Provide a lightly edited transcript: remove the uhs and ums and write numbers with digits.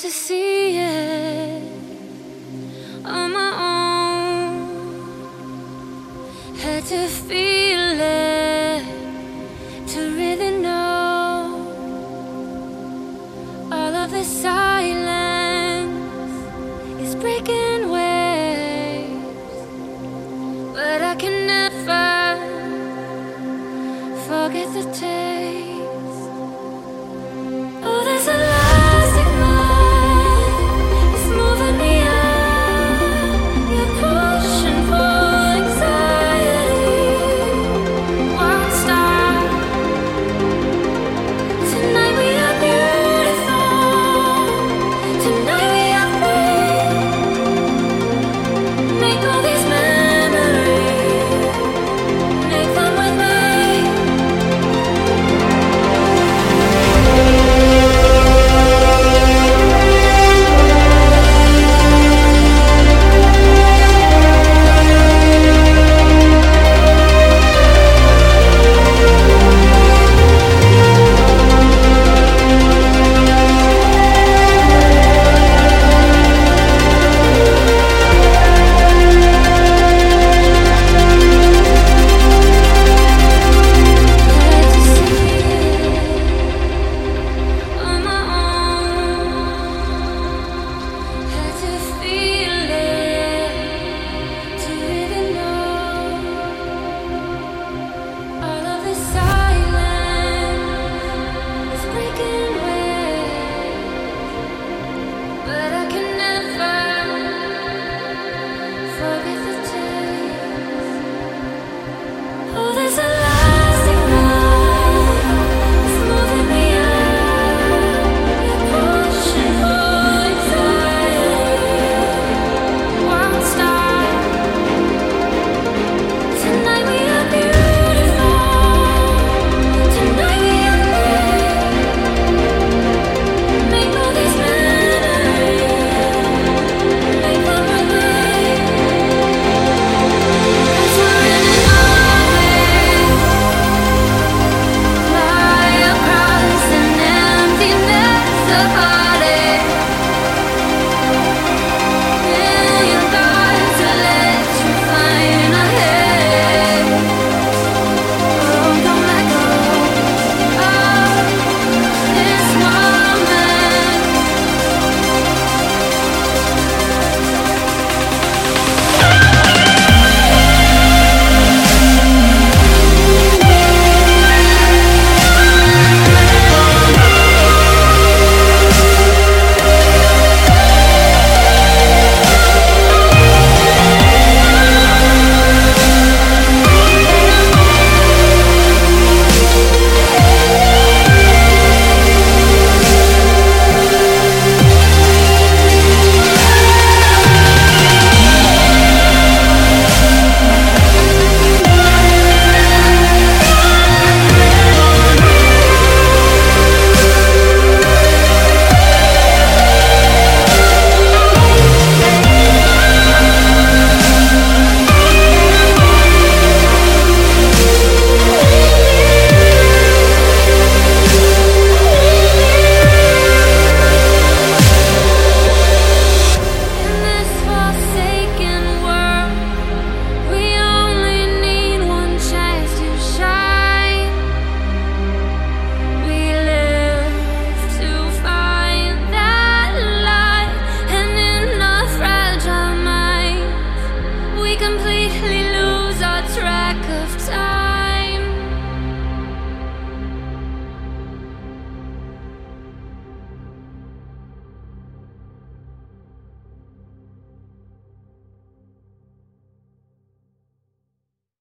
to see it on my own, had to feel it to really know all of the silence is breaking waves, but I can never forget the taste. Oh, there's a elastic mind, it's moving me up. You're pushing for anxiety, won't stop. Tonight we are beautiful, tonight we are free. Make all these memories, make them with me. Complete